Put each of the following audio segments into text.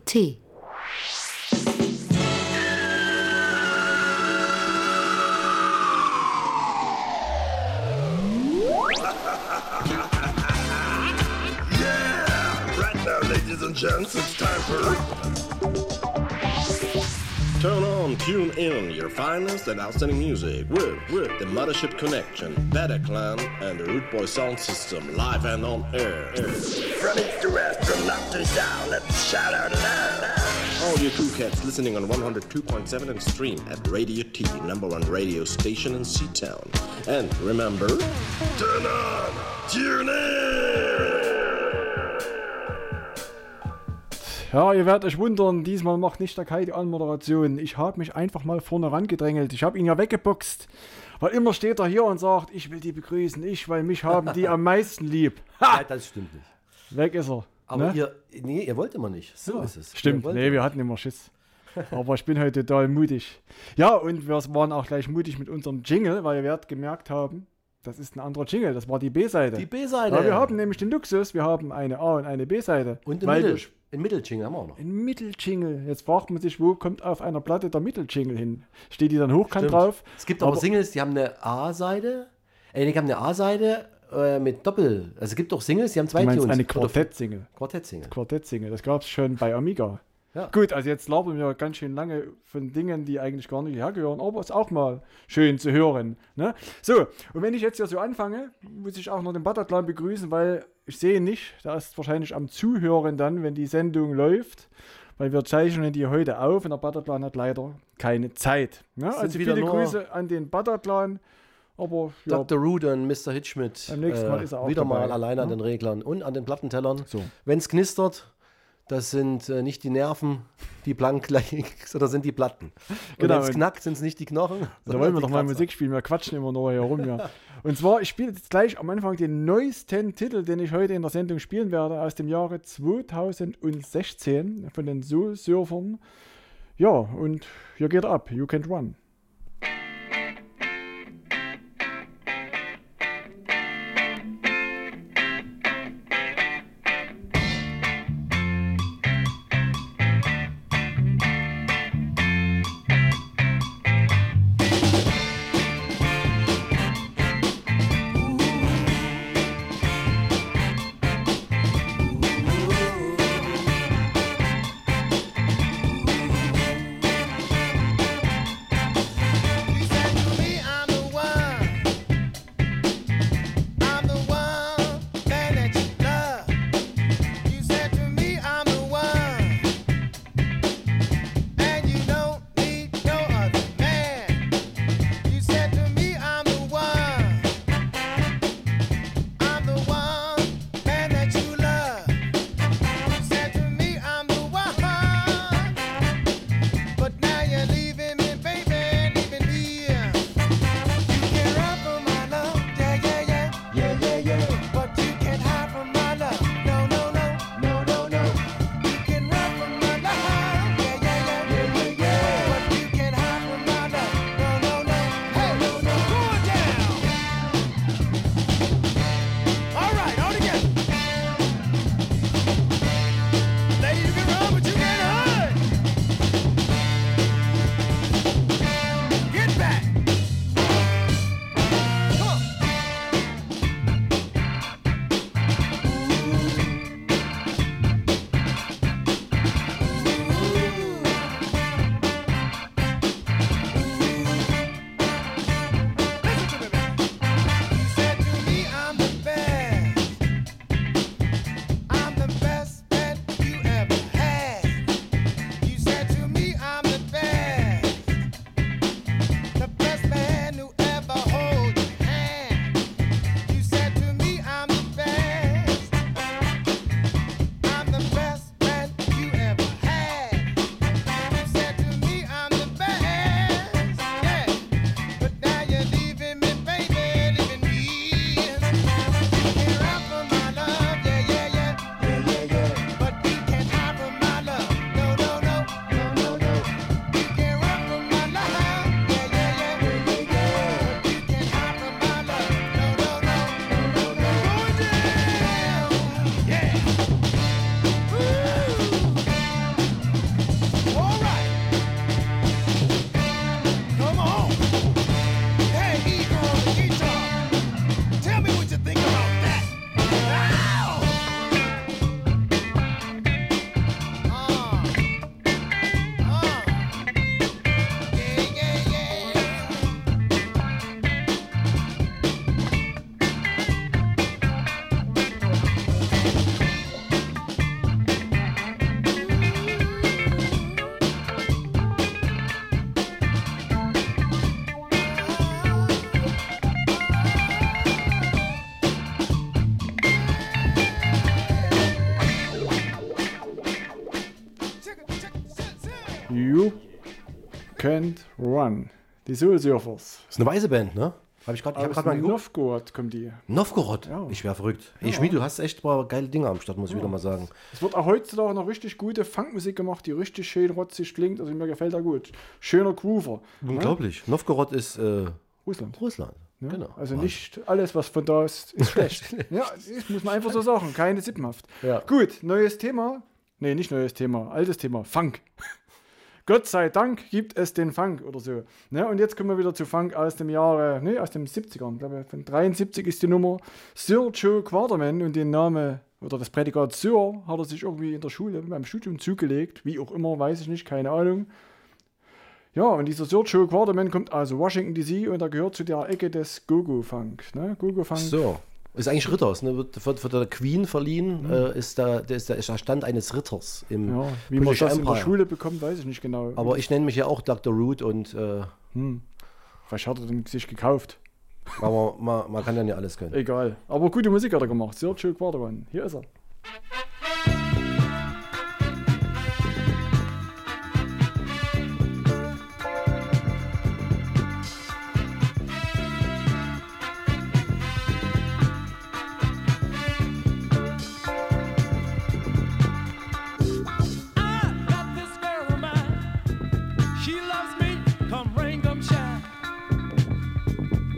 T. Ladies and gents, it's time for... Turn on, tune in, your finest and outstanding music with the Mothership Connection, Bataclan, and the Root Boy Sound System, live and on air. From east to west, from north to south, let's shout out loud. All you cool cats listening on 102.7 and stream at Radio T, #1 radio station in Seatown. And remember, turn on, tune in! Ja, ihr werdet euch wundern, diesmal macht nicht der Kai die Anmoderation. Ich habe mich einfach mal vorne rangedrängelt. Ich habe ihn ja weggeboxt. Weil immer steht er hier und sagt, ich will die begrüßen, weil mich haben die am meisten lieb. Ha! Ja, das stimmt nicht. Weg ist er. Aber ne? ihr wollt immer nicht. So ist es. Stimmt, wir hatten immer Schiss. Aber ich bin heute total mutig. Ja, und wir waren auch gleich mutig mit unserem Jingle, weil ihr werdet gemerkt haben, das ist ein anderer Jingle, das war die B-Seite. Die B-Seite. Ja, wir haben nämlich den Luxus, wir haben eine A- und eine B-Seite. Und einen Mitteljingle haben wir auch noch. Ein Mitteljingle. Jetzt fragt man sich, wo kommt auf einer Platte der Mitteljingle hin? Steht die dann hochkant drauf? Es gibt aber Singles, die haben eine A-Seite. Die haben eine A-Seite mit Doppel. Also es gibt auch Singles, die haben zwei Tunes. Eine Quartett-Single. Quartett-Single. Das gab es schon bei Amiga. Ja. Gut, also jetzt labern wir ganz schön lange von Dingen, die eigentlich gar nicht hergehören, aber es ist auch mal schön zu hören. Ne? So, und wenn ich jetzt hier so anfange, muss ich auch noch den Bataclan begrüßen, weil ich sehe nicht, da ist wahrscheinlich am Zuhören dann, wenn die Sendung läuft, weil wir zeichnen die heute auf und der Bataclan hat leider keine Zeit. Ne? Also viele Grüße an den Bataclan. Aber, ja, Dr. Root und Mr. Hitschmidt beim nächsten Mal ist er auch wieder dabei, mal alleine an den Reglern und an den Plattentellern. So. Wenn es knistert, das sind nicht die Nerven, die blank liegen, sondern sind die Platten. Und wenn es knackt, sind es nicht die Knochen. Da wollen wir doch mal Musik spielen, wir quatschen immer nur hier rum. Ja. Und zwar, ich spiele jetzt gleich am Anfang den neuesten Titel, den ich heute in der Sendung spielen werde, aus dem Jahre 2016 von den Soul-Surfern. Ja, und hier geht er ab, You Can't Run. Band Run. Die Soul Surfers. Das ist eine weiße Band, ne? Ich habe gerade mal geguckt. Novgorod kommt die. Novgorod? Ja. Ich wäre verrückt. Ja. Schmied, du hast echt mal geile Dinge am Start, muss ich wieder mal sagen. Es wird auch heutzutage noch richtig gute Funkmusik gemacht, die richtig schön rotzig klingt. Also mir gefällt da gut. Schöner Groover. Unglaublich. Ja? Novgorod ist Russland. Ja? Genau. Also nicht alles, was von da ist schlecht. Ja, das muss man einfach so sagen. Keine Sippenhaft. Ja. Gut, neues Thema. Nee, nicht neues Thema. Altes Thema. Funk. Gott sei Dank gibt es den Funk oder so. Ne? Und jetzt kommen wir wieder zu Funk aus dem Jahre, aus den 70ern. Ich glaube, von 73 ist die Nummer. Sir Joe Quarterman, und den Namen oder das Prädikat Sir hat er sich irgendwie in der Schule beim Studium zugelegt. Wie auch immer, weiß ich nicht, keine Ahnung. Ja, und dieser Sir Joe Quarterman kommt aus Washington DC und er gehört zu der Ecke des Go-Go-Funk. Ne? Go-Go-Funk. So. Ist eigentlich Ritters, ne? Wird von der Queen verliehen, ist der Stand eines Ritters im ja, wie man das in der Schule bekommt, weiß ich nicht genau. Aber ich nenne mich ja auch Dr. Root und vielleicht hat er den sich gekauft. Aber man kann dann ja alles können. Egal. Aber gute Musik hat er gemacht. Sir Joe Quarterman. Hier ist er.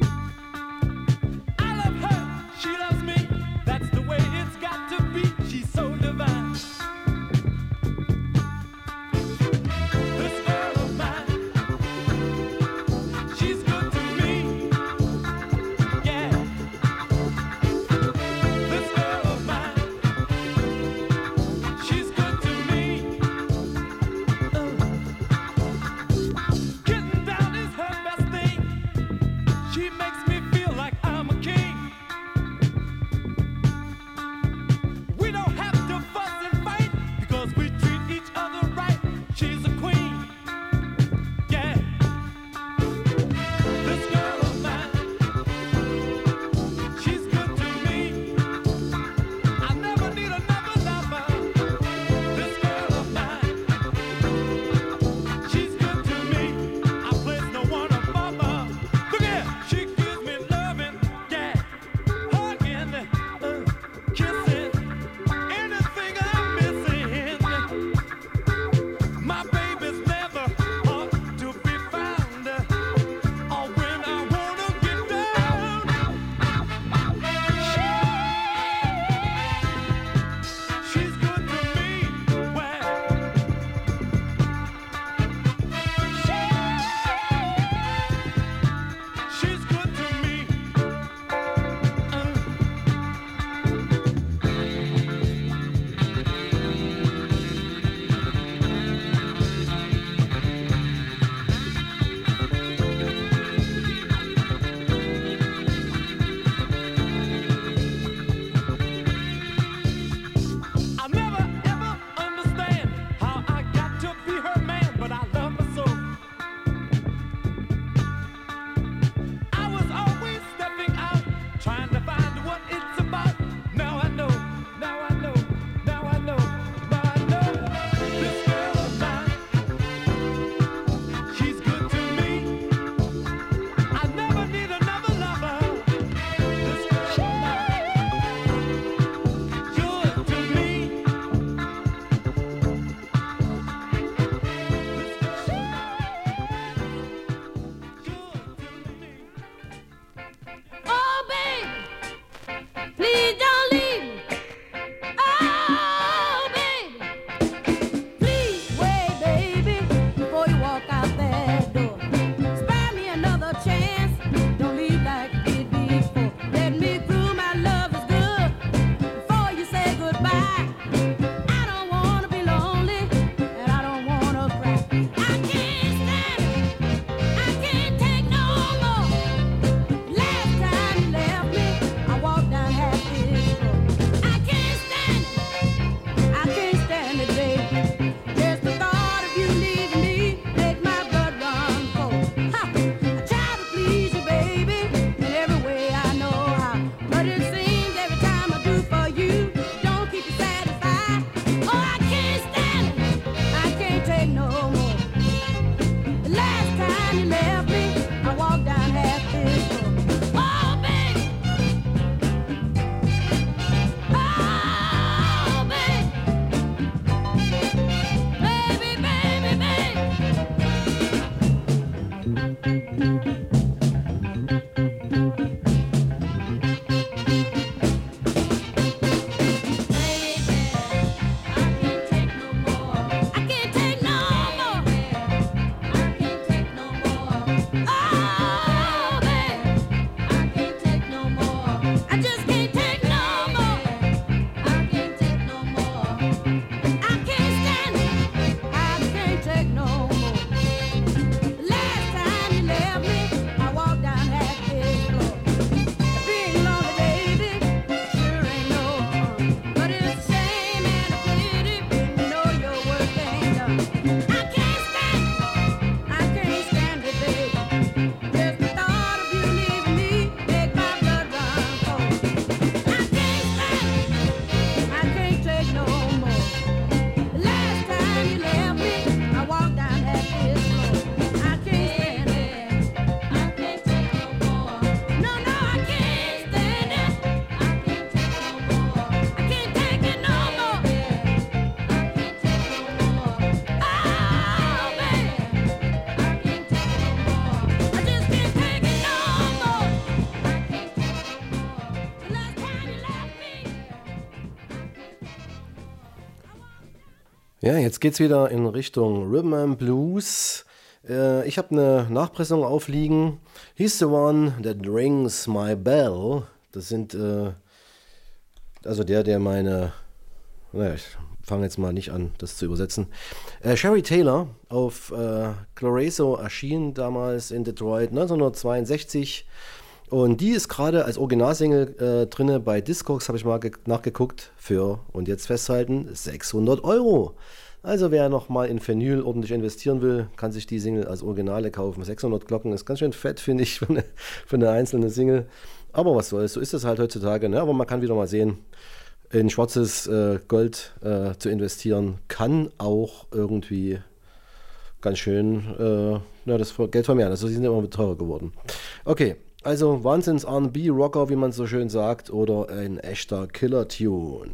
She loves me, that's the way it's got to be. She's Ja, jetzt geht's wieder in Richtung Rhythm and Blues. Ich habe eine Nachpressung aufliegen. He's the one that rings my bell. Das sind, also der meine, naja, ich fange jetzt mal nicht an, das zu übersetzen. Sherry Taylor auf Glorioso erschien damals in Detroit 1962. Und die ist gerade als Originalsingle drinne bei Discogs, habe ich mal nachgeguckt, für, und jetzt festhalten, 600 €. Also wer nochmal in Vinyl ordentlich investieren will, kann sich die Single als Originale kaufen. 600 Glocken ist ganz schön fett, finde ich, für eine einzelne Single. Aber was soll's, so ist es halt heutzutage. Ne? Aber man kann wieder mal sehen, in schwarzes Gold zu investieren, kann auch irgendwie ganz schön das Geld vermehren. Also sie sind immer teurer geworden. Okay. Also Wahnsinns R&B-Rocker, wie man so schön sagt, oder ein echter Killer-Tune.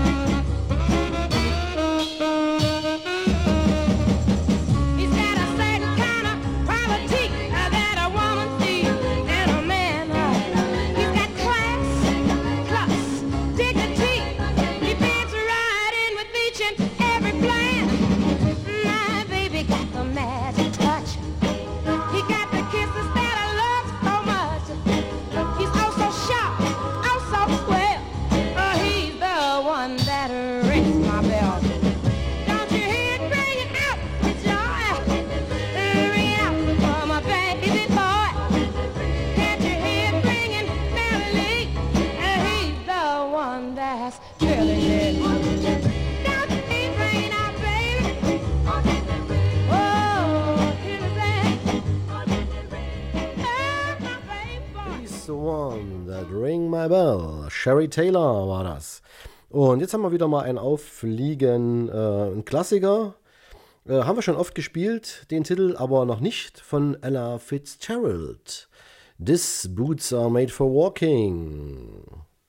He's got a My Bell. Sherry Taylor war das. Und jetzt haben wir wieder mal einen aufliegen, ein Klassiker. Haben wir schon oft gespielt, den Titel, aber noch nicht, von Ella Fitzgerald. These boots are made for walking.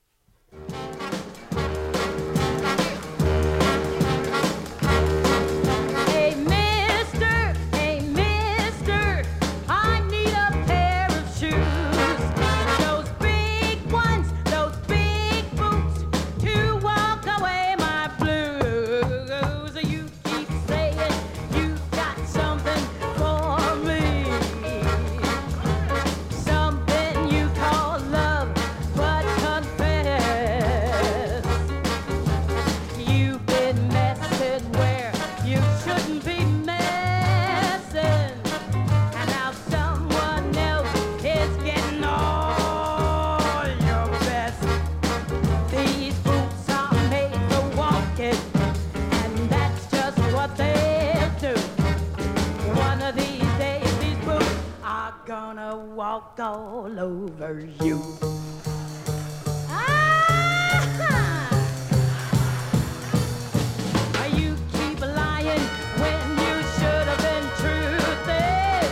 Walk all over you. You keep lying when you should have been truthing.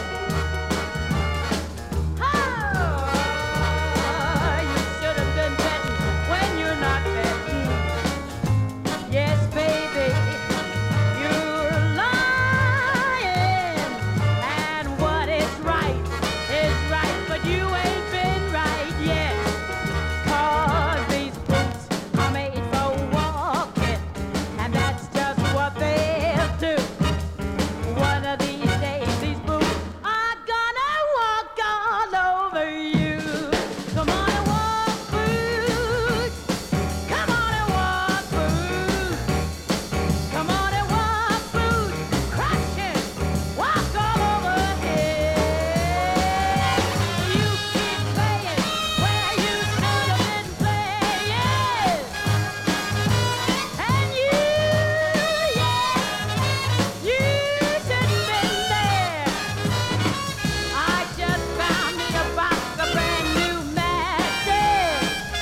Oh, you should have been betting when you're not betting. Yes, baby, you're lying, and what is right is right, but you ain't been right yet. 'Cause these boots are made for walking, and that's just what they'll do. One of these days, these boots are gonna walk all over you. Come on and walk, boots. Come on and walk, boots. Come on and walk, boots. Crush it, walk all over here. You keep playing where you should have been playing. And you shouldn't been there. I just found me a box of brand new matches.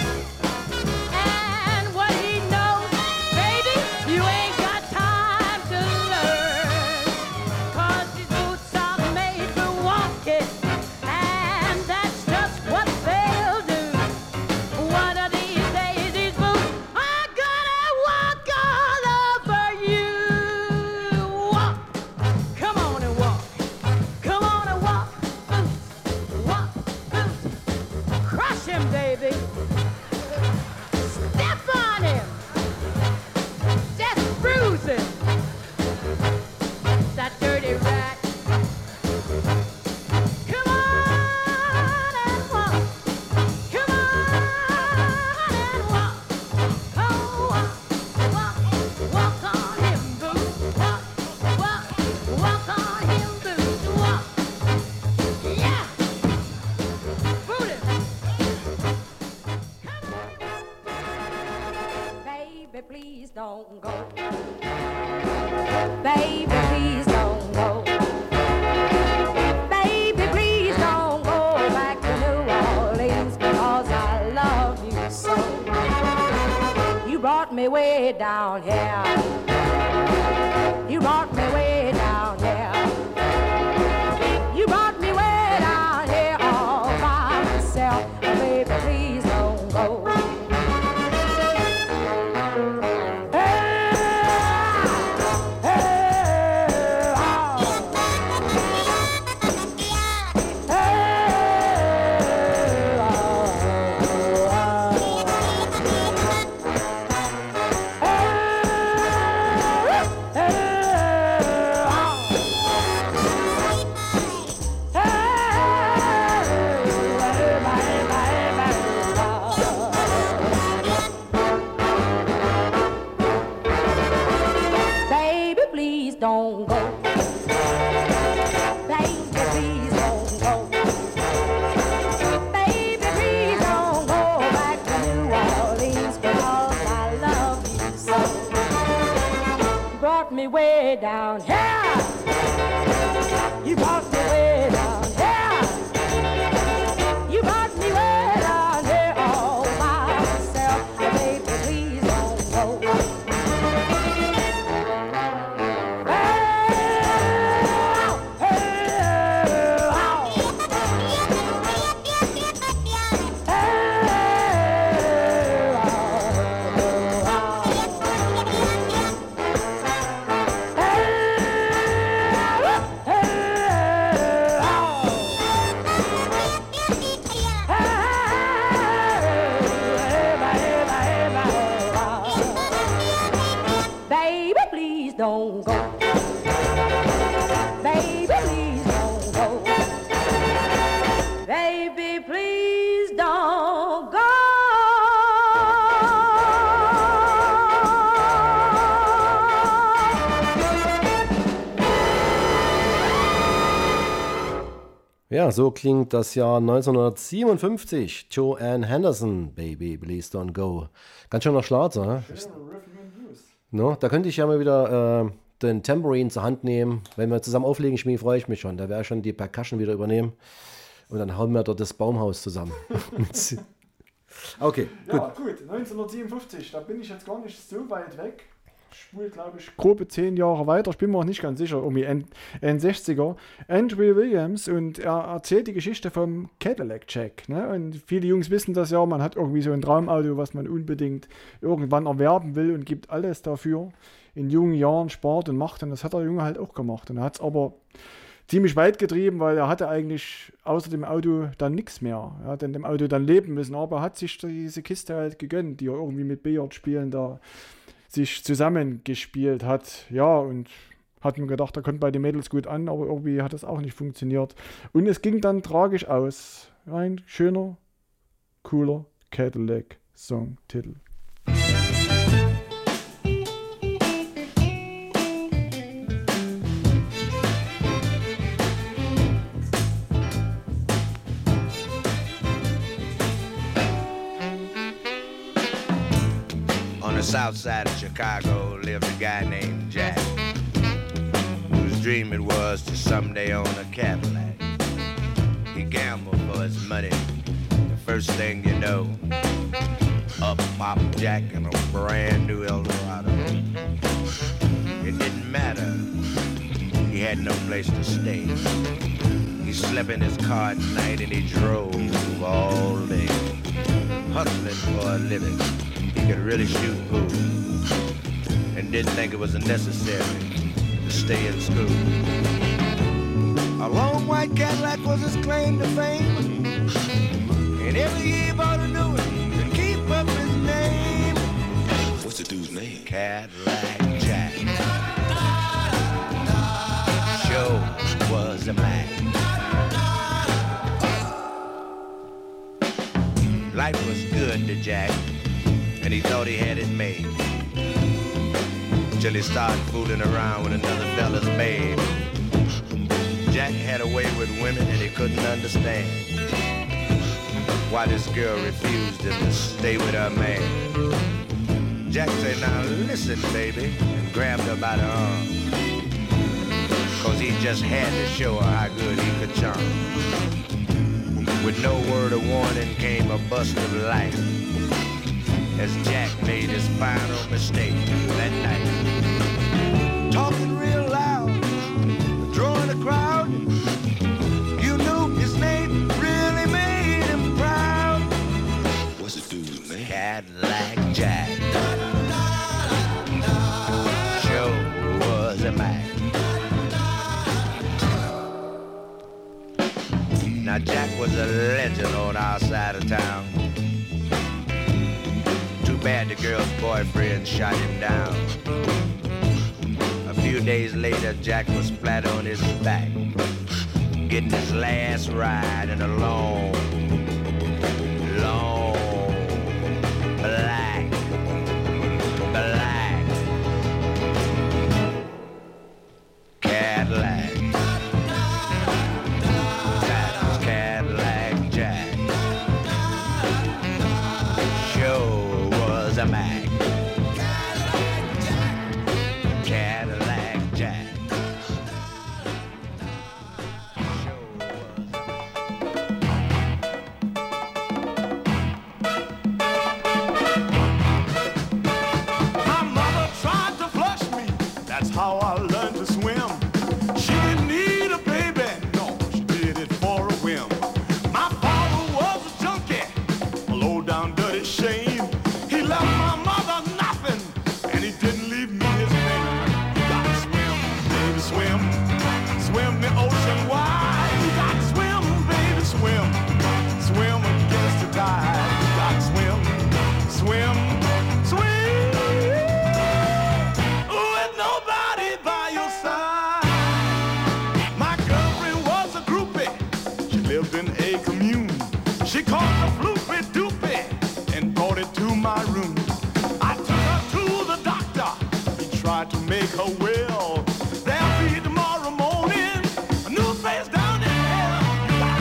And what he knows, baby, you ain't got time to learn. 'Cause these boots are made for walking, and that's just what they'll do. One of these days, these boots are gonna walk all over you. Walk, come on and walk. Come on and walk, boots. Walk, boots. Crush him, baby. Step on him. Just bruise him. That dirty rat. Come on and walk. Come on and walk. Oh, walk, walk on him, boots. Walk on him, boots. Walk. Yeah. Boot him. Baby, please don't go. Baby, please don't go. Baby, please don't go back to New Orleans, because I love you so. You brought me way down here. You brought me way down here. You brought me way down here all by myself. Baby, please don't go. Baby, please don't go. Baby, please don't go. Baby, please don't go back to New Orleans, because I love you so. You brought me way down here. You brought me way down here. You brought me way down here all by Ja, so klingt das Jahr 1957. Joanne Henderson, Baby, Please Don't Go. Ganz schöner Schlager, ne? No, da könnte ich ja mal wieder den Tambourine zur Hand nehmen. Wenn wir zusammen auflegen, Schmied, freue ich mich schon. Da werde ich schon die Percussion wieder übernehmen. Und dann hauen wir dort das Baumhaus zusammen. Okay, gut. Ja, gut, 1957, da bin ich jetzt gar nicht so weit weg. Ich spule, glaube ich, grobe 10 Jahre weiter. Ich bin mir auch nicht ganz sicher, irgendwie End 60er. Andrew Williams, und er erzählt die Geschichte vom Cadillac Jack. Ne? Und viele Jungs wissen das ja, man hat irgendwie so ein Traumauto, was man unbedingt irgendwann erwerben will und gibt alles dafür. In jungen Jahren spart und macht, und das hat der Junge halt auch gemacht. Und er hat es aber ziemlich weit getrieben, weil er hatte eigentlich außer dem Auto dann nichts mehr. Er hat in dem Auto dann leben müssen, aber er hat sich diese Kiste halt gegönnt, die er irgendwie mit Billardspielen da sich zusammengespielt hat. Ja, und hat mir gedacht, er kommt bei den Mädels gut an, aber irgendwie hat das auch nicht funktioniert. Und es ging dann tragisch aus. Ein schöner, cooler Cadillac-Songtitel. South side of Chicago lived a guy named Jack, whose dream it was to someday own a Cadillac. He gambled for his money. The first thing you know, up popped Jack in a brand new Eldorado. It didn't matter, he had no place to stay. He slept in his car at night and he drove all day, hustling for a living. He could really shoot pool and didn't think it was necessary to stay in school. A long white Cadillac was his claim to fame, and every year he bought a new one to keep up his name. What's the dude's name? Cadillac Jack. Sure was a Mac. Life was good to Jack, and he thought he had it made, till he started fooling around with another fella's babe. Jack had a way with women and he couldn't understand why this girl refused him to stay with her man. Jack said, now listen, baby, and grabbed her by the arm, cause he just had to show her how good he could charm. With no word of warning came a bust of light, as Jack made his final mistake that night. Talking real loud, drawing a crowd, you knew his name really made him proud. What's the dude's name? Cadillac Jack. Sure was a Mac. Now Jack was a legend on our side of town. Bad the girl's boyfriend shot him down. A few days later, Jack was flat on his back, getting his last ride in a long black Cadillac. That was Cadillac Jack. Sure was a Mac. Cadillac Jack. My mother tried to flush me. That's how I learned to swim. She didn't need a baby. No, she did it for a whim. My father was a junkie, a low down dirty shame. He left my mother nothing, and he didn't leave me his name. You gotta swim, baby, swim. Swim the ocean wide. You gotta swim, baby, swim. Swim against the tide. You gotta swim, swim, swim. With nobody by your side. My girlfriend was a groupie. She lived in a commune. She called the floopy doopy and brought it to my room. I took her to the doctor. He tried to make her well. There'll be tomorrow morning a new face down in hell. You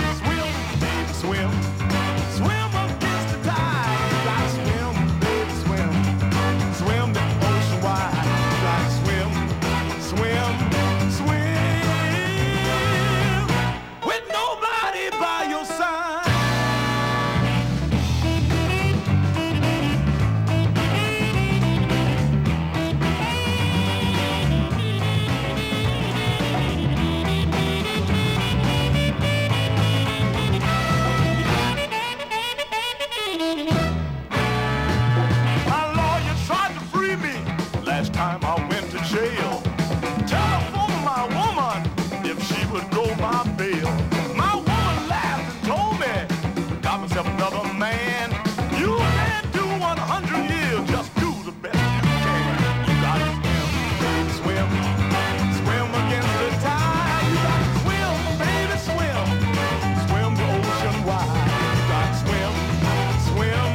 drove my bill. My woman laughed and told me, got myself another man. You can't do 100 years, just do the best you can. You gotta swim, swim against the tide. You gotta swim, baby, swim, swim the ocean wide. You gotta swim, swim,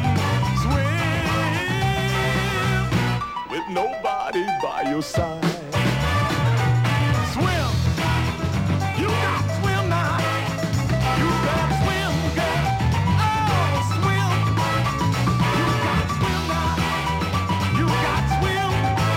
swim, with nobody by your side. Swim, you gotta swim now. You gotta swim, girl. Oh, swim. You gotta swim now. You gotta swim.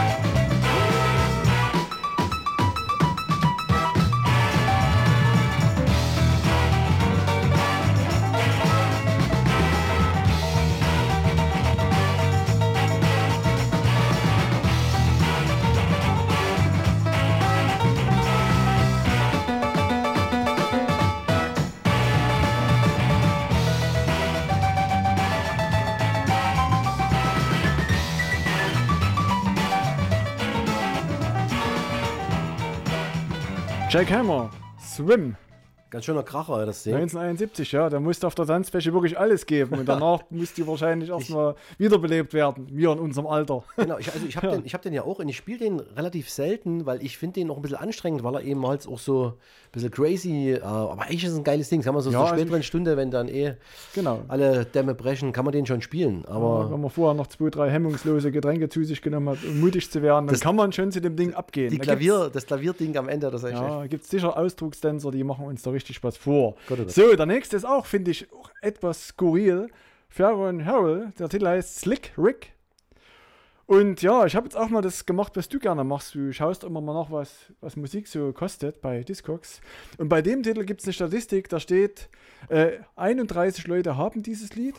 Jack Hammer, Swim. Ganz schöner Kracher, das Ding. 1971, ja, da musste auf der Tanzfläche wirklich alles geben und danach musste die wahrscheinlich erstmal wiederbelebt werden, wir in unserem Alter. Genau, ich hab den ja auch und ich spiele den relativ selten, weil ich finde den noch ein bisschen anstrengend, weil er eben halt auch so ein bisschen crazy, aber eigentlich ist es ein geiles Ding, sagen wir so Ja, zur also späteren Stunde, wenn dann Genau. alle Dämme brechen, kann man den schon spielen, aber Wenn man vorher noch 2, 3 hemmungslose Getränke zu sich genommen hat, um mutig zu werden, dann Das- kann man schon zu dem Ding abgehen. das Klavierding am Ende, das ist echt. Ja, gibt es sicher Ausdruckstänzer, die machen uns da richtig was vor. Gott, oh Gott. So, der nächste ist auch, finde ich, auch etwas skurril. Farron Harrell, der Titel heißt Slick Rick. Und ja, ich habe jetzt auch mal das gemacht, was du gerne machst. Du schaust immer mal nach, was Musik so kostet bei Discogs. Und bei dem Titel gibt es eine Statistik, da steht, 31 Leute haben dieses Lied,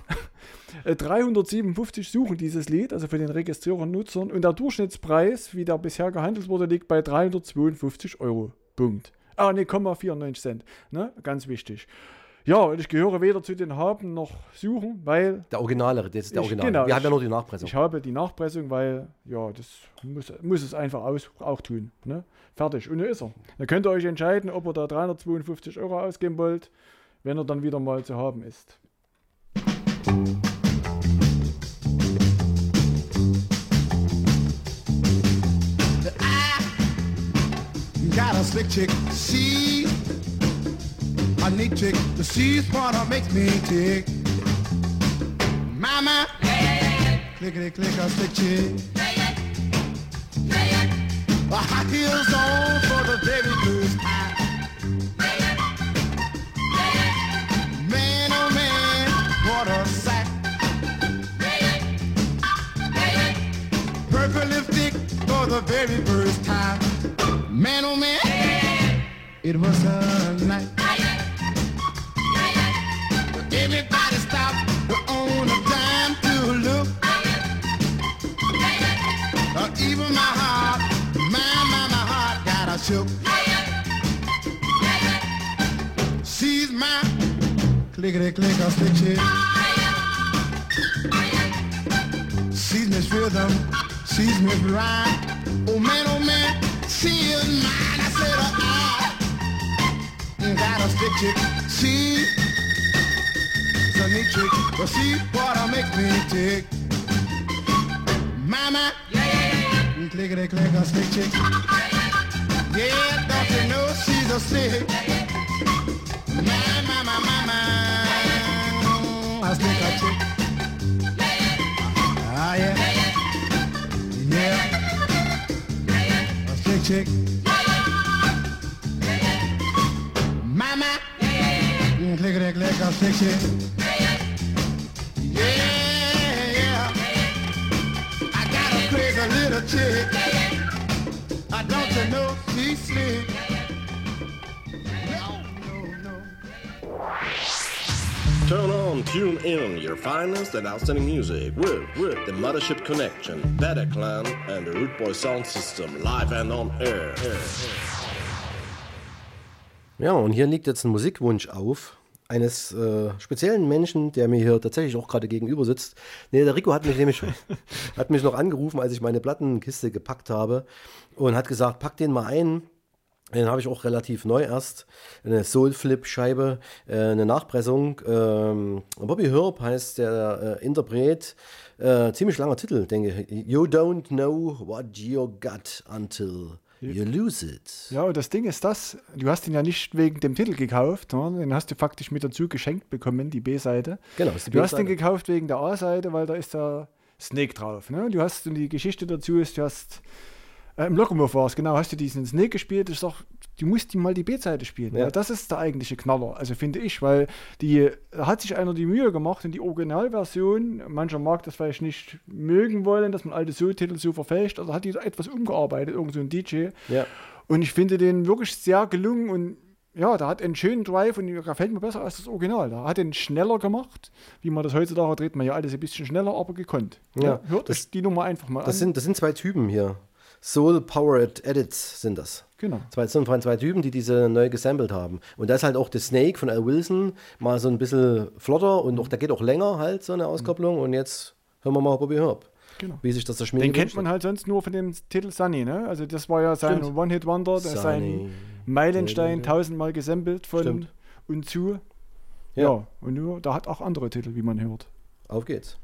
357 suchen dieses Lied, also für den registrierten Nutzern. Und der Durchschnittspreis, wie der bisher gehandelt wurde, liegt bei 352 €. Punkt. Ah, ne, 94 Cent. Ne? Ganz wichtig. Ja, und ich gehöre weder zu den Haben noch Suchen, weil Der Originale, das ist der Original. genau, Wir haben ja nur die Nachpressung. ich habe die Nachpressung, weil, ja, das muss es einfach auch tun. Ne? Fertig. Und nur ist er. Dann könnt ihr euch entscheiden, ob ihr da 352 € ausgeben wollt, wenn er dann wieder mal zu haben ist. Got a slick chick, she's a neat chick. The she's part of makes me tick. Mama, clickety click, a slick chick. High heels on for the very first time. Man, oh man, what a sight. Purple lipstick for the very first time. Man, oh man, it was a night. Everybody stopped on a dime to look. Even my heart, my heart got a shook. She's my clickety click a stick chick. She's Miss Rhythm, she's Miss Rhyme. Oh man, she is mine. I said I got a stick chick. She's a neat chick, but she what makes me tick. Mama, clickety click a stick chick. Yeah, don't you know she's a stick? Mama, a stick a chick. Ah yeah, a stick chick. Mama, clickety click a stick chick. Yeah, I got a crazy little chick. Don't you know she's slick? No. Turn on, tune in your finest and outstanding music with the Mothership Connection, Bataclan, and the Root Boy Sound System live and on air. Ja, und hier liegt jetzt ein Musikwunsch auf eines speziellen Menschen, der mir hier tatsächlich auch gerade gegenüber sitzt. Nee, der Rico hat mich nämlich hat mich noch angerufen, als ich meine Plattenkiste gepackt habe und hat gesagt, pack den mal ein. Den habe ich auch relativ neu erst. Eine Soulflip-Scheibe, eine Nachpressung. Bobby Herb heißt der Interpret. Ziemlich langer Titel, denke ich. You don't know what you got until you lose it. Ja, und das Ding ist das, du hast ihn ja nicht wegen dem Titel gekauft, ne? Den hast du faktisch mit dazu geschenkt bekommen, die B-Seite. Genau, ist die Du hast den B-Seite. gekauft wegen der A-Seite, weil da ist der Snake drauf. Ne? Du hast, und die Geschichte dazu ist, du hast im Locomotive war es, genau, hast du diesen Snake gespielt, das ist doch, du musst ihm mal die B-Seite spielen. Ja. Weil das ist der eigentliche Knaller, also finde ich, weil da hat sich einer die Mühe gemacht und die Originalversion, mancher mag das vielleicht nicht mögen wollen, dass man alte So-Titel so verfälscht, also hat die da etwas umgearbeitet, irgend so ein DJ. Ja. Und ich finde den wirklich sehr gelungen und ja, da hat einen schönen Drive und der gefällt mir besser als das Original. Da hat den schneller gemacht, wie man das heutzutage dreht, man ja alles ein bisschen schneller, aber gekonnt. Ja, hört euch die Nummer einfach mal Das an. sind zwei Typen hier. Soul-Powered Edits sind das. Genau. Zwei Typen, die diese neu gesampelt haben. Und da ist halt auch der Snake von Al Wilson mal so ein bisschen flotter und auch, der geht auch länger halt, so eine Auskopplung. Und jetzt hören wir mal Bobby Herb. Genau. Wie sich das der Schmiede Den kennt gewünscht man hat. halt sonst nur von dem Titel Sunny, ne? Also das war ja sein Stimmt. One-Hit-Wonder, das ist sein Sunny. Meilenstein, tausendmal gesampelt von Stimmt. und zu. Ja. Ja, und nur, da hat auch andere Titel, wie man hört. Auf geht's.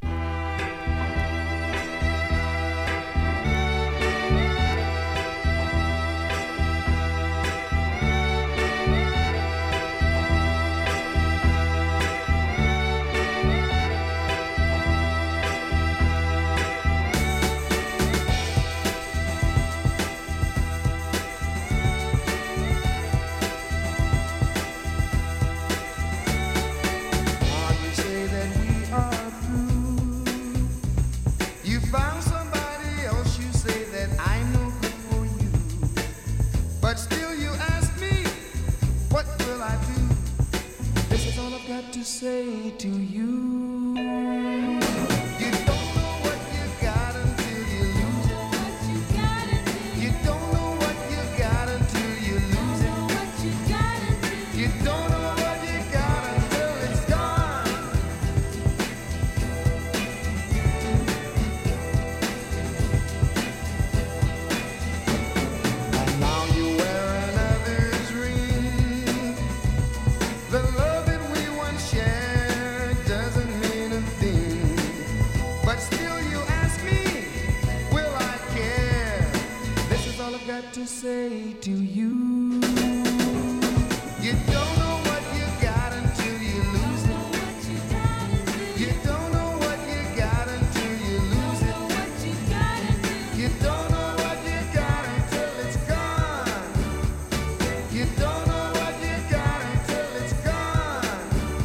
You say that we are through. You found somebody else, you say that I'm no good for you. But still you ask me, what will I do? This is all I've got to say to you. You don't know what you got until you lose it. You don't know what you got until you lose it. You don't know what you got until it's gone. And now you wear another's ring. The love that we once shared doesn't mean a thing. But still you ask me, will I care? This is all I've got to say to you. You don't know what you got until you lose it. You don't know what you got until you lose it. You don't know what you got until it's gone. You don't know what you got until it's gone.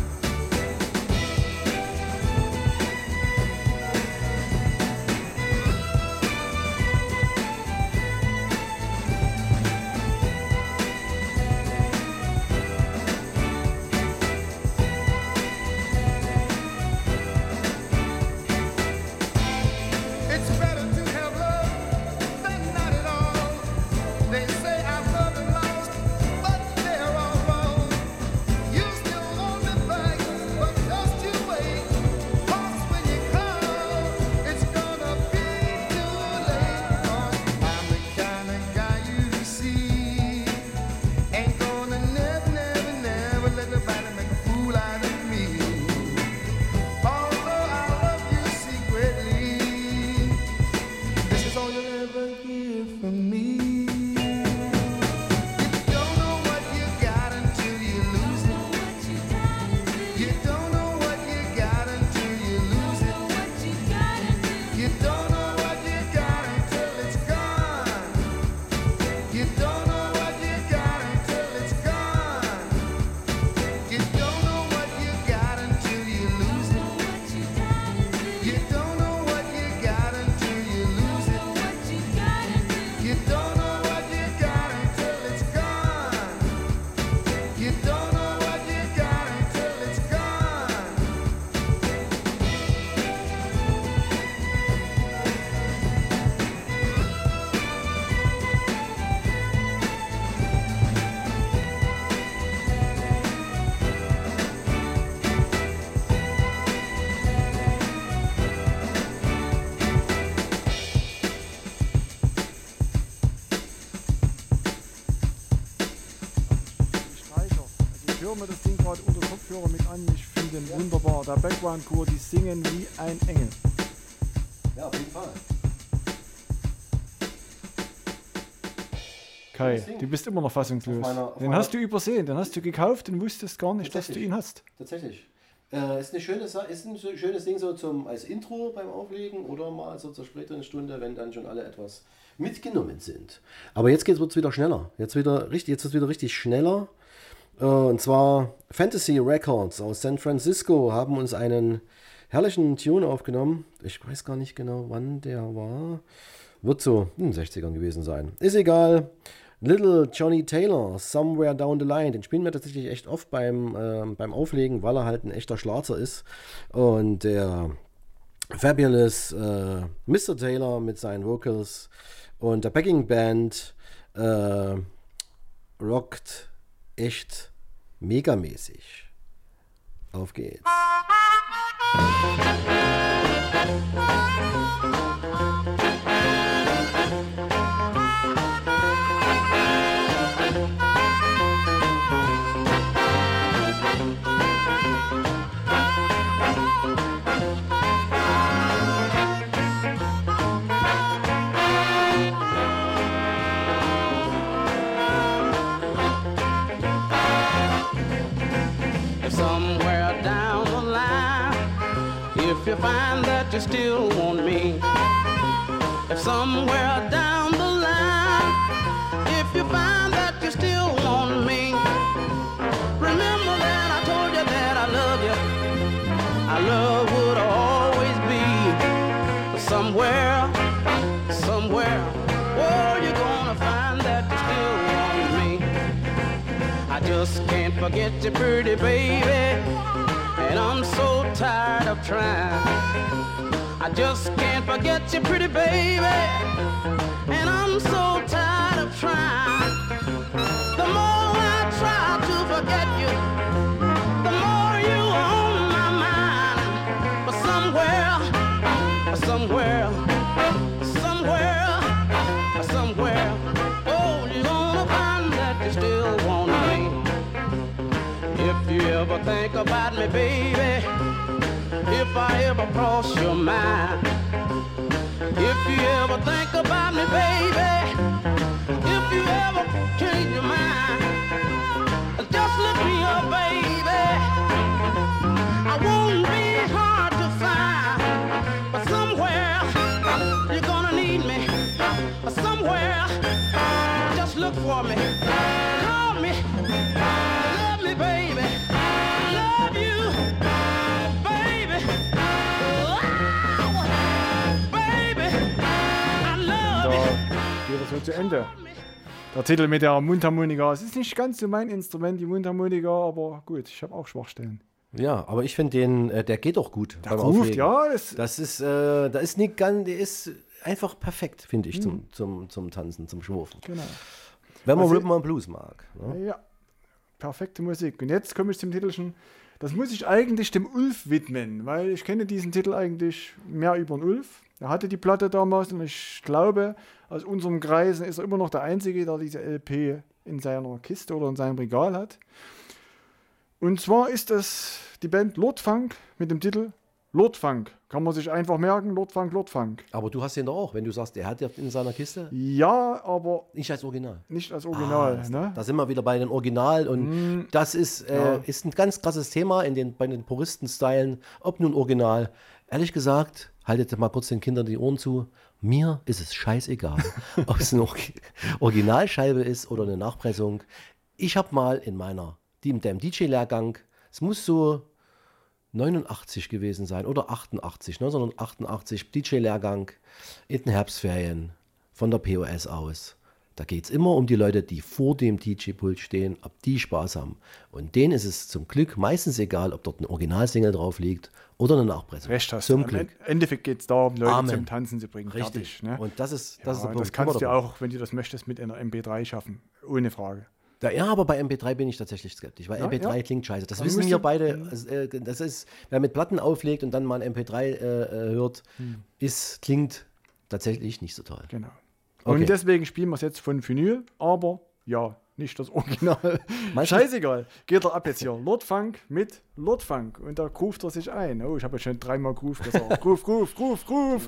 It's better to have love than not at all. They say I've loved and lost, but they're all wrong. You still want me back, but just you wait. 'Cause when you call, it's gonna be too late. 'Cause I'm the kind of guy you see ain't gonna never let nobody make a fool out of me. Although I love you secretly, this is all you'll ever hear from me. You don't know what you got until you lose it. You don't know what you got until you lose it. You don't know what you got until it's gone. You don't know what you got until it's gone. You don't know what you got until you lose it. You don't know what you got until you lose it. You don't know what you got until it's gone. You don't know what you got until it's gone. höre mir das Ding gerade unter Kopfhörer mit an. Ich finde den wunderbar. Der Background-Chor, die singen wie ein Engel. Ja, auf jeden Fall. Kai, du bist immer noch fassungslos. Den hast du übersehen, den hast du gekauft und wusstest gar nicht, dass du ihn hast. Tatsächlich. Ist ein schönes Ding so als Intro beim Auflegen oder mal so zur späteren Stunde, wenn dann schon alle etwas mitgenommen sind. Aber jetzt wird es wieder schneller. Jetzt wird es wieder richtig schneller. Und zwar Fantasy Records aus San Francisco haben uns einen herrlichen Tune aufgenommen. Ich weiß gar nicht genau, wann der war. Wird so in den 60ern gewesen sein. Ist egal. Little Johnny Taylor, Somewhere Down the Line. Den spielen wir tatsächlich echt oft beim Auflegen, weil er halt ein echter Schlager ist. Und der Fabulous Mr. Taylor mit seinen Vocals und der Backing Band rockt echt megamäßig. Auf geht's. Somewhere down the line, if you find that you still want me, if somewhere down the line, if you find that you still want me, remember that I told you that I love you. Our love would always be somewhere, oh, you're gonna find that you still want me. I just can't forget you, pretty baby, and I'm so tired of trying. I just can't forget you, pretty baby, and I'm so tired of trying. The more I try to forget you, the more you on my mind. But somewhere, oh, you're gonna find that you still want me. If you ever think about me, baby, if I ever cross your mind, if you ever think about me, baby, if you ever change your mind, just look me up, baby. I won't be hard to find, but somewhere you're gonna need me. Somewhere, just look for me. Call me, love me, baby. Love you, baby. Wow. Baby, I love you. Geht das so zu Ende. Der Titel mit der Mundharmonika. Es ist nicht ganz so mein Instrument, die Mundharmonika, aber gut, ich habe auch Schwachstellen. Ja, aber ich finde den, der geht doch gut. Der ruft, ja. Das ist, da ist nicht ganz, der ist einfach perfekt, finde ich, zum Tanzen, zum Schwurfen. Genau. Wenn man Also, Rhythm and Blues mag. Ne? Ja, perfekte Musik. Und jetzt komme ich zum Titelchen. Das muss ich eigentlich dem Ulf widmen, weil ich kenne diesen Titel eigentlich mehr über den Ulf. Er hatte die Platte damals und ich glaube, aus unserem Kreisen ist er immer noch der Einzige, der diese LP in seiner Kiste oder in seinem Regal hat. Und zwar ist das die Band Lord Funk mit dem Titel Lord Funk. Kann man sich einfach merken, Lord Funk, Lord Funk. Aber du hast den doch auch, wenn du sagst, er hat ja in seiner Kiste. Ja, aber Nicht als Original. nicht als Original. Ne? Da sind wir wieder bei den Original und das ist ein ganz krasses Thema bei den Puristen-Stylen, ob nun Original. Ehrlich gesagt, haltet mal kurz den Kindern die Ohren zu. Mir ist es scheißegal, ob es eine Originalscheibe ist oder eine Nachpressung. Ich habe mal in dem DJ-Lehrgang, es muss so 89 gewesen sein oder 1988 DJ-Lehrgang in den Herbstferien von der POS aus. Da geht es immer um die Leute, die vor dem DJ-Pult stehen, ob die Spaß haben. Und denen ist es zum Glück meistens egal, ob dort ein Originalsingle drauf liegt oder eine Nachpressung. Recht hast zum du. Glück. Im Endeffekt geht es darum, Leute Amen. zum Tanzen zu bringen. Richtig. Fertig, ne? Und das ist Ja, der Punkt. das kannst du Immer dabei. auch, wenn du das möchtest, mit einer MP3 schaffen. Ohne Frage. Ja, aber bei MP3 bin ich tatsächlich skeptisch, weil Ja, MP3 ja. klingt scheiße. Das Dann wissen musst wir du- beide. Das ist, wer mit Platten auflegt und dann mal ein MP3 hört, klingt tatsächlich nicht so toll. Genau. Okay. Und deswegen spielen wir es jetzt von Vinyl, aber ja, nicht das Original. Scheißegal. Geht er ab jetzt hier. Lord Funk mit Lord Funk. Und da ruft er sich ein. Oh, ich habe ja schon 3-mal Groove gesagt. Groove.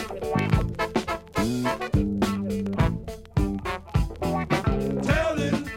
Telling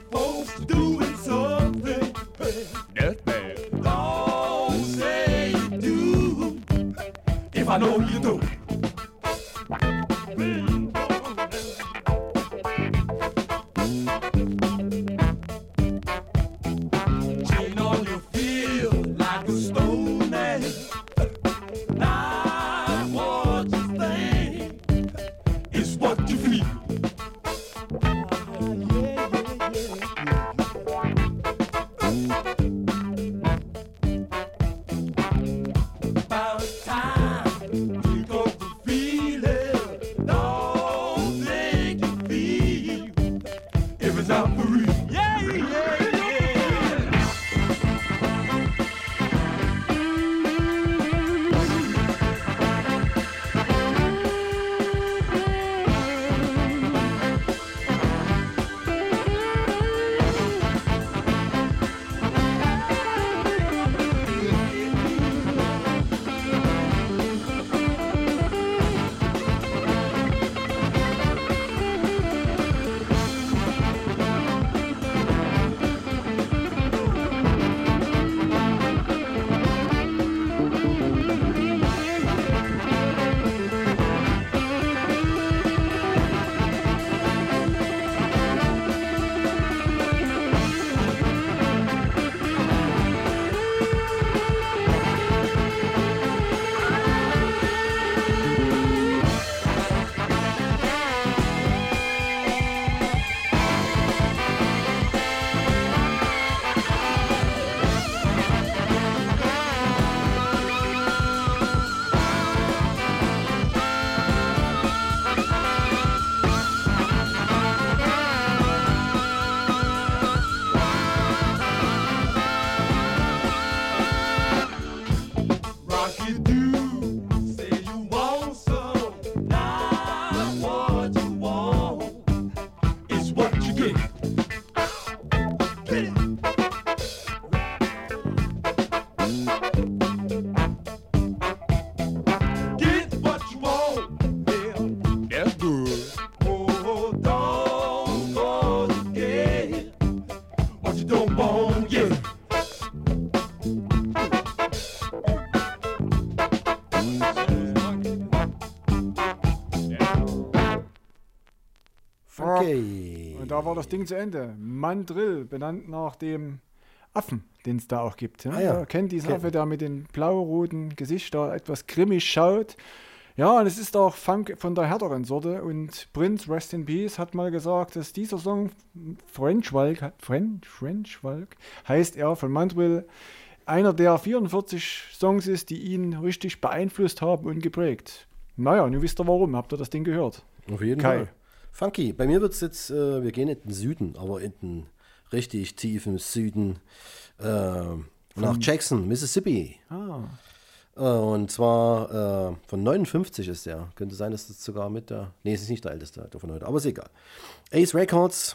Okay. Und da war das Ding zu Ende. Mandrill, benannt nach dem Affen, den es da auch gibt. Ja? Ah ja. Kennt diesen Affe, der mit dem blau-roten Gesicht da etwas grimmig schaut. Ja, und es ist auch Funk von der härteren Sorte. Und Prince, Rest in Peace, hat mal gesagt, dass dieser Song French Walk heißt er von Mandrill, einer der 44 Songs ist, die ihn richtig beeinflusst haben und geprägt. Naja, nun wisst ihr warum. Habt ihr das Ding gehört? Auf jeden Kai. Fall. Funky. Bei mir wird es jetzt, wir gehen in den Süden, aber in den richtig tiefen Süden, nach Jackson, Mississippi. Und zwar von 59 ist der. Könnte sein, dass das sogar mit der... Nee, es ist nicht der älteste von heute, aber ist egal. Ace Records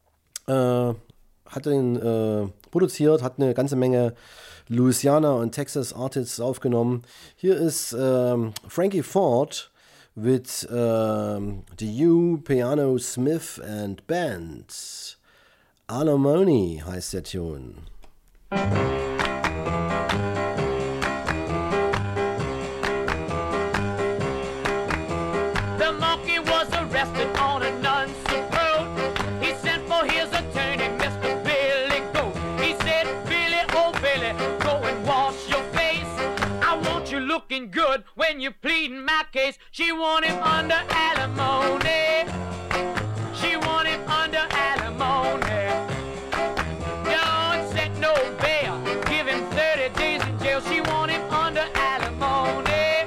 hat den produziert, hat eine ganze Menge Louisiana und Texas Artists aufgenommen. Hier ist Frankie Ford mit The U, Piano Smith and Band. Alimony heißt der Tune. The monkey was arrested on a Nunson road. He sent for his attorney, Mr. Billy Goat. He said, Billy, oh Billy, go and wash your face. I want you looking good when you're pleading my case. She want him under alimony. She want him under alimony. Don't set no bail, give him 30 days in jail. She want him under alimony.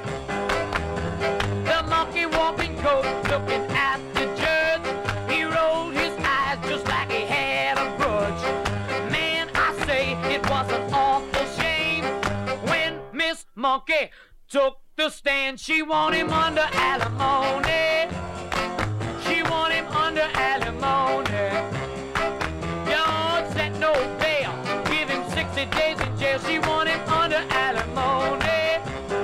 The monkey walking coat looking at the judge. He rolled his eyes just like he had a grudge. Man, I say it was an awful shame when Miss Monkey took the stand. She want him under alimony. She want him under alimony. Don't set no bail, give him 60 days in jail. She want him under alimony.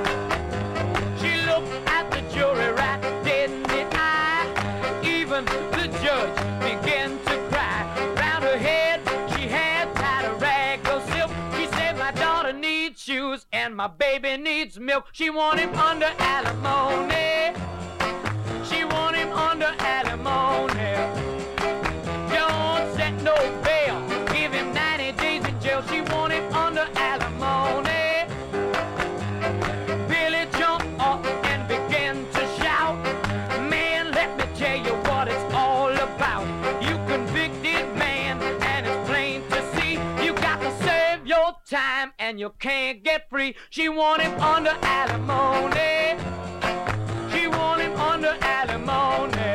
She looked at the jury right dead in the eye. Even the judge began to cry. Round her head she had tied a rag of silk. She said, my daughter needs shoes and my baby needs milk. She want him under alimony. She want him under alimony. Don't set no bail, give him 90 days in jail. She want him under alimony. Billy jumped up and began to shout. Man, let me tell you what it's all about. You convicted man, and it's plain to see. You got to serve your time and you can't get free. She want him under alimony. She want him under alimony.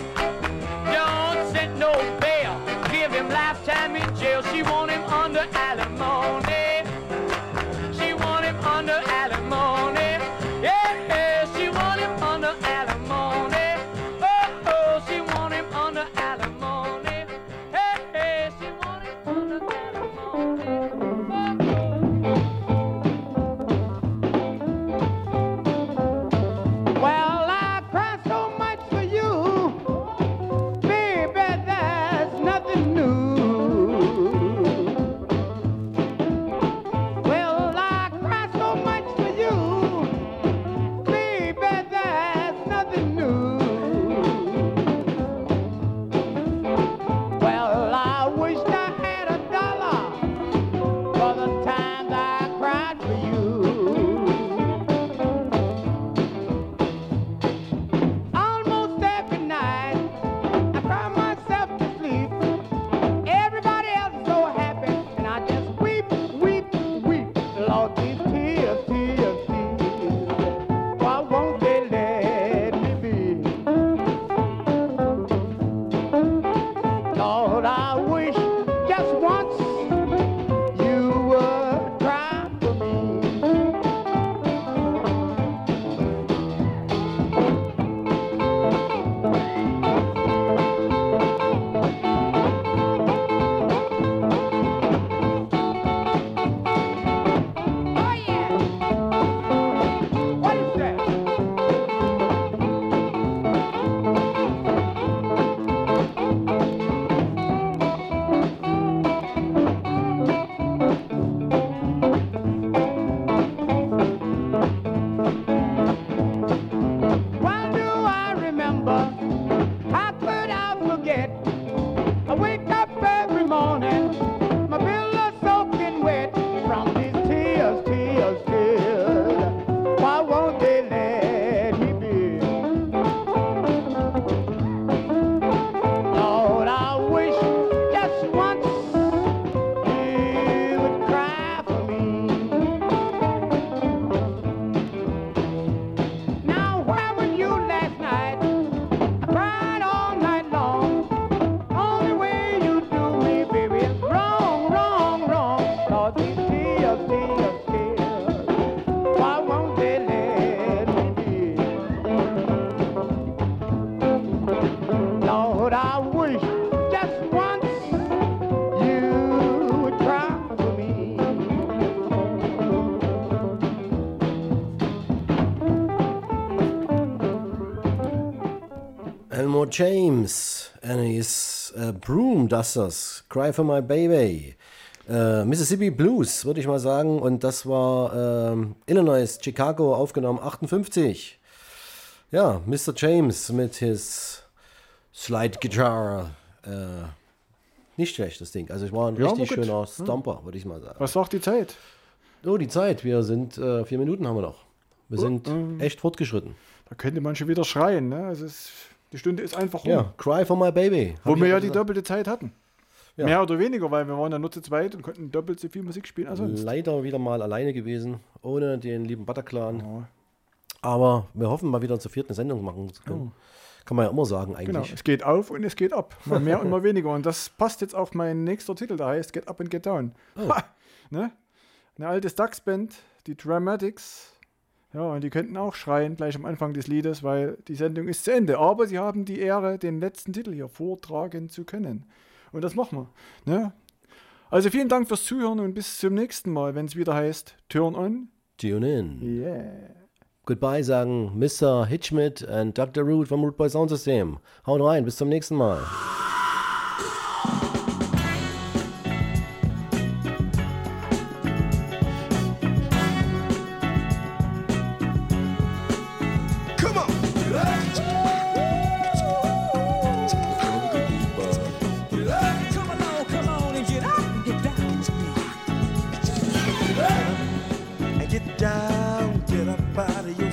Don't set no bail, give him lifetime in jail. She want him under alimony. She want him under alimony. Yeah, she want him under alimony. Oh, she want him under alimony. Hey, she want him under alimony. Well, I cry so much for you, baby, there's nothing new. Mr. James and his Broom Dusters, Cry for My Baby. Mississippi Blues, würde ich mal sagen. Und das war Illinois, Chicago, aufgenommen 58. Ja, Mr. James mit his Slide Guitar. Nicht schlecht, das Ding. Also es war ein richtig schöner Stomper, würde ich mal sagen. Was sagt die Zeit? Oh, die Zeit. Wir sind 4 Minuten haben wir noch. Wir sind echt fortgeschritten. Da könnte man schon wieder schreien. Ne? Also die Stunde ist einfach rum. Ja, Cry for My Baby. Wo wir ja die doppelte Zeit hatten. Ja. Mehr oder weniger, weil wir waren ja nur zu zweit und konnten doppelt so viel Musik spielen als sonst. Leider wieder mal alleine gewesen, ohne den lieben Butterclan. Ja. Aber wir hoffen mal wieder zur 4. Sendung machen zu können. Kann man ja immer sagen eigentlich. Genau, es geht auf und es geht ab. Mal mehr und mal weniger. Und das passt jetzt auf mein nächster Titel, der heißt Get Up and Get Down. Oh. Ne? Eine alte Stax-Band, die Dramatics. Ja, und die könnten auch schreien gleich am Anfang des Liedes, weil die Sendung ist zu Ende. Aber sie haben die Ehre, den letzten Titel hier vortragen zu können. Und das machen wir. Ne? Also vielen Dank fürs Zuhören und bis zum nächsten Mal, wenn es wieder heißt Turn on. Tune in. Yeah. Goodbye sagen Mr. Hitchmit und Dr. Root vom Root Boy Sound System. Haut rein, bis zum nächsten Mal. Get down, get up out of your